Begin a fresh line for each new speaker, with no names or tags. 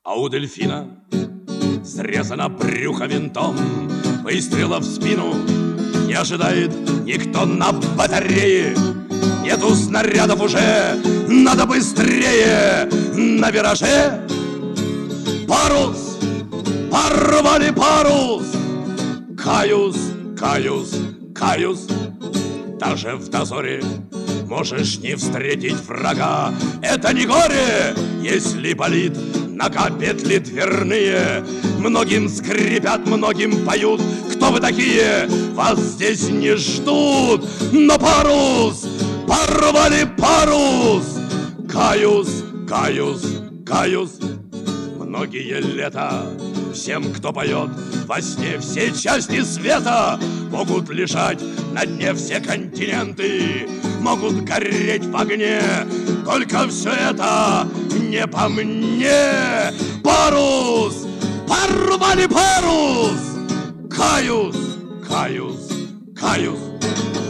А у дельфина срезано брюхо винтом, выстрела в спину не ожидает никто на батарее. Нету снарядов уже, надо быстрее. На вираже парус, порвали парус. Каюсь, каюсь, каюсь. Даже в дозоре можешь не встретить врага. Это не горе, если болит нога, петли дверные. Многим скрипят, многим поют. Кто вы такие? Вас здесь не ждут. Но парус, порвали парус. Каюсь, каюсь, каюсь. Многие лета всем, кто поет во сне, все части света могут лежать на дне, все континенты могут гореть в огне. Только все это не по мне. Парус, порвали парус. Каюсь, каюсь, каюсь.